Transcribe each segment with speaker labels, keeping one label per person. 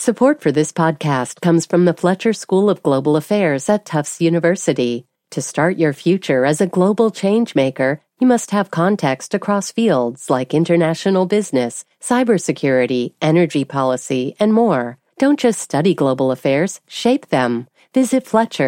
Speaker 1: Support for this podcast comes from the Fletcher School of Global Affairs at Tufts University. To start your future as a global changemaker, you must have context across fields like international business, cybersecurity, energy policy, and more. Don't just study global affairs, shape them. Visit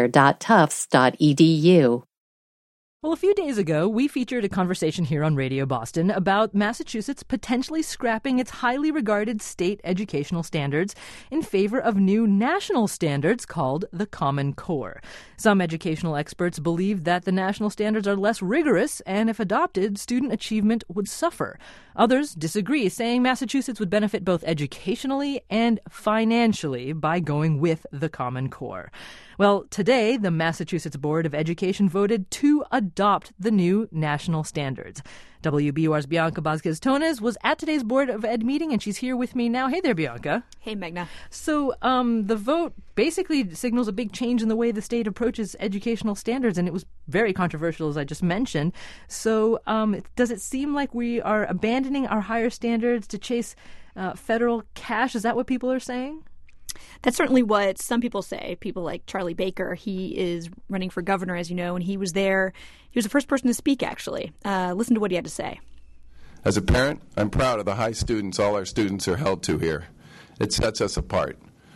Speaker 1: fletcher.tufts.edu.
Speaker 2: Well, a few days ago, we featured a conversation here on Radio Boston about Massachusetts potentially scrapping its highly regarded state educational standards in favor of new national standards called the Common Core. Some educational experts believe that the national standards are less rigorous, and if adopted, student achievement would suffer. Others disagree, saying Massachusetts would benefit both educationally and financially by going with the Common Core. Well, today, the Massachusetts Board of Education voted to adopt the new national standards. WBUR's Bianca Vazquez-Tones was at today's Board of Ed meeting, and she's here with me now. Hey there, Bianca.
Speaker 3: Hey, Meghna.
Speaker 2: So the vote basically signals a big change in the way the state approaches educational standards, and it was very controversial, as I just mentioned. So does it seem like we are abandoning our higher standards to chase federal cash? Is that what people are saying?
Speaker 3: That's certainly what some people say. People like Charlie Baker. He is running for governor, as you know, and he was there. He was the first person to speak, actually. Listen to what he had to say.
Speaker 4: As a parent, I'm proud of the high students all our students are held to here. It sets us apart.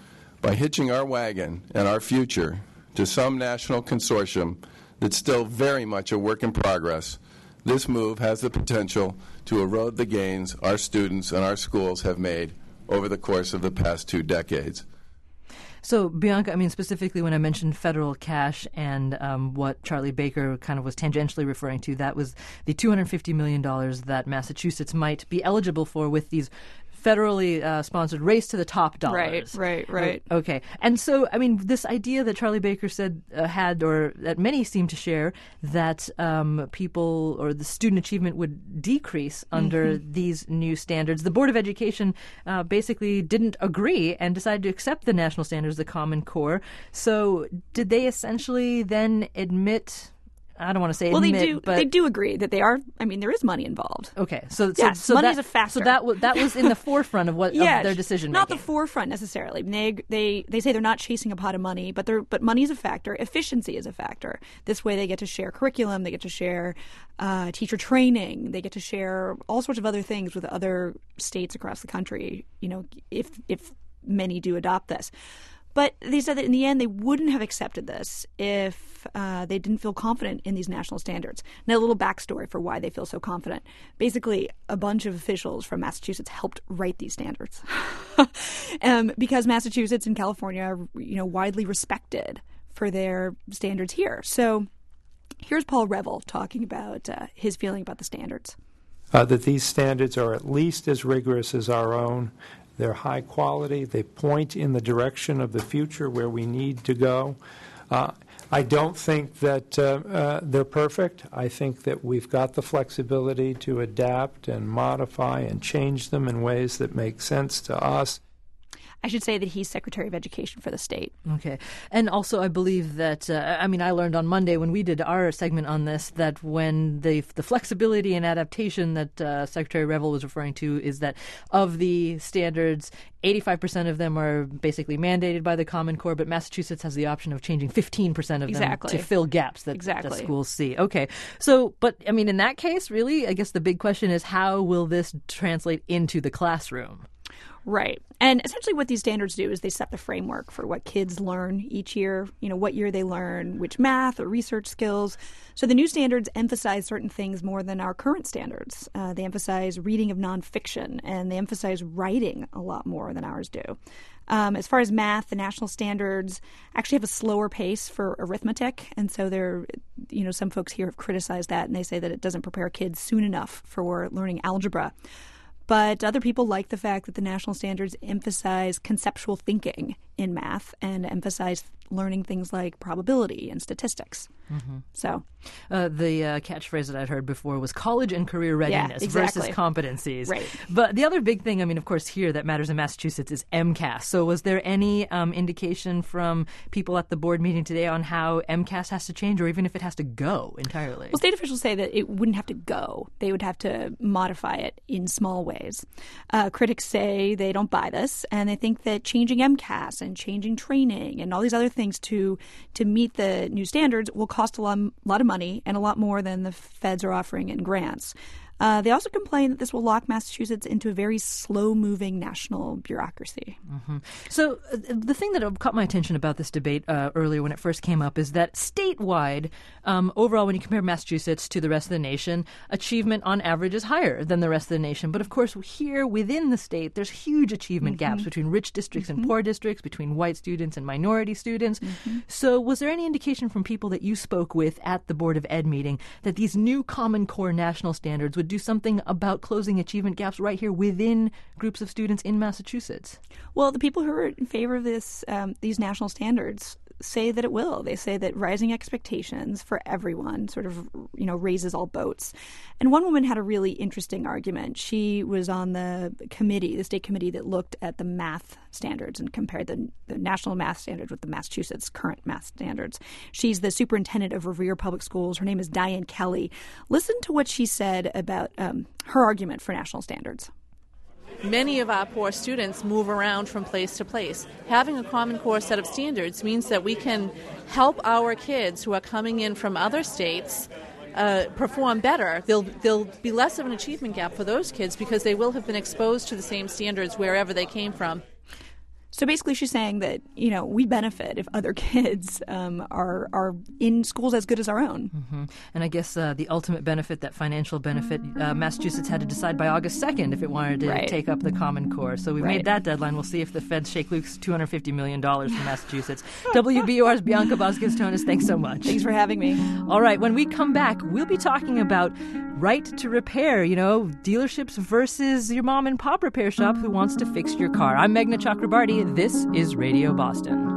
Speaker 4: By hitching our wagon and our future to some national consortium that's still very much a work in progress, this move has the potential to erode the gains our students and our schools have made over the course of the past 2 decades.
Speaker 2: So, Bianca, I mean, specifically when I mentioned federal cash and what Charlie Baker kind of was tangentially referring to, that was the $250 million that Massachusetts might be eligible for with these federally sponsored race to the top dollars.
Speaker 3: Right.
Speaker 2: Okay. And so, I mean, this idea that Charlie Baker said had, or that many seem to share, that people or the student achievement would decrease under these new standards. The Board of Education basically didn't agree and decided to accept the national standards, the Common Core. So did they essentially then admit... I don't want to say
Speaker 3: well,
Speaker 2: admit,
Speaker 3: they do agree that they are. I mean, there is money involved.
Speaker 2: Okay, so
Speaker 3: money's a factor.
Speaker 2: So that was in the forefront of what of their decision making.
Speaker 3: Not the forefront necessarily. They say they're not chasing a pot of money, but money is a factor. Efficiency is a factor. This way, they get to share curriculum, they get to share teacher training, they get to share all sorts of other things with other states across the country. You know, if many do adopt this. But they said that in the end, they wouldn't have accepted this if they didn't feel confident in these national standards. Now, a little backstory for why they feel so confident. Basically, a bunch of officials from Massachusetts helped write these standards because Massachusetts and California are, widely respected for their standards here. So here's Paul Reville talking about his feeling about the standards.
Speaker 5: That these standards are at least as rigorous as our own. They're high quality. They point in the direction of the future where we need to go. I don't think that they're perfect. I think that we've got the flexibility to adapt and modify and change them in ways that make sense to us.
Speaker 3: I should say that he's Secretary of Education for the state.
Speaker 2: Okay. And also I believe that, I learned on Monday when we did our segment on this that when the flexibility and adaptation that Secretary Reville was referring to is that of the standards, 85% of them are basically mandated by the Common Core, but Massachusetts has the option of changing 15% of them to fill gaps that schools see. Okay. So, but in that case, really, I guess the big question is how will this translate into the classroom?
Speaker 3: Right. And essentially what these standards do is they set the framework for what kids learn each year, what year they learn, which math or research skills. So the new standards emphasize certain things more than our current standards. They emphasize reading of nonfiction, and they emphasize writing a lot more than ours do. As far as math, the national standards actually have a slower pace for arithmetic. And so some folks here have criticized that, and they say that it doesn't prepare kids soon enough for learning algebra. But other people like the fact that the national standards emphasize conceptual thinking in math and emphasize learning things like probability and statistics. So
Speaker 2: the catchphrase that I'd heard before was college and career readiness
Speaker 3: exactly.
Speaker 2: versus competencies.
Speaker 3: Right.
Speaker 2: But the other big thing, I mean, of course, here that matters in Massachusetts is MCAS. So was there any indication from people at the board meeting today on how MCAS has to change, or even if it has to go entirely?
Speaker 3: Well, state officials say that it wouldn't have to go. They would have to modify it in small ways. Critics say they don't buy this, and they think that changing MCAS and changing training and all these other things to meet the new standards will cost a lot of money and a lot more than the feds are offering in grants. They also complain that this will lock Massachusetts into a very slow-moving national bureaucracy.
Speaker 2: So the thing that caught my attention about this debate earlier when it first came up is that statewide, overall, when you compare Massachusetts to the rest of the nation, achievement on average is higher than the rest of the nation. But of course, here within the state, there's huge achievement gaps between rich districts and poor districts, between white students and minority students. So was there any indication from people that you spoke with at the Board of Ed meeting that these new Common Core national standards would do something about closing achievement gaps right here within groups of students in Massachusetts?
Speaker 3: Well, the people who are in favor of these national standards say that it will. They say that rising expectations for everyone sort of, raises all boats. And one woman had a really interesting argument. She was on the state committee that looked at the math standards and compared the national math standards with the Massachusetts current math standards. She's the superintendent of Revere Public Schools. Her name is Diane Kelly. Listen to what she said about her argument for national standards.
Speaker 6: Many of our poor students move around from place to place. Having a Common Core set of standards means that we can help our kids who are coming in from other states perform better. There'll be less of an achievement gap for those kids because they will have been exposed to the same standards wherever they came from.
Speaker 3: So basically she's saying that, we benefit if other kids are in schools as good as our own.
Speaker 2: And I guess the ultimate benefit, that financial benefit, Massachusetts had to decide by August 2nd if it wanted to take up the Common Core. So we've made that deadline. We'll see if the feds shake loose $250 million from Massachusetts. WBUR's Bianca Vazquez-Tonis, thanks so much.
Speaker 3: Thanks for having me.
Speaker 2: All right, when we come back, we'll be talking about right to repair, dealerships versus your mom and pop repair shop who wants to fix your car. I'm Meghna Chakrabarty. This is Radio Boston.